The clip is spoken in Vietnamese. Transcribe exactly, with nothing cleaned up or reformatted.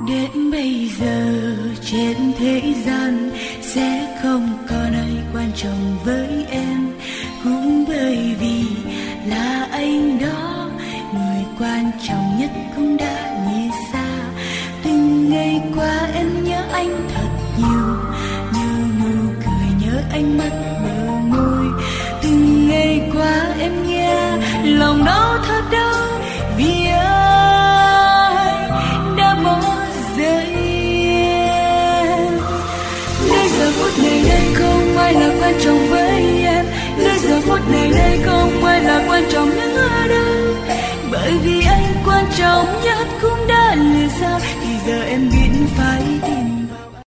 Đến bây giờ trên thế gian sẽ không còn ai quan trọng với em, cũng bởi vì là anh đó, người quan trọng nhất cũng đã nhẹ xa. Từng ngày qua em nhớ anh thật nhiều, nhớ nụ cười, nhớ ánh mắt bờ môi. Từng ngày qua em nghe lòng đau thắt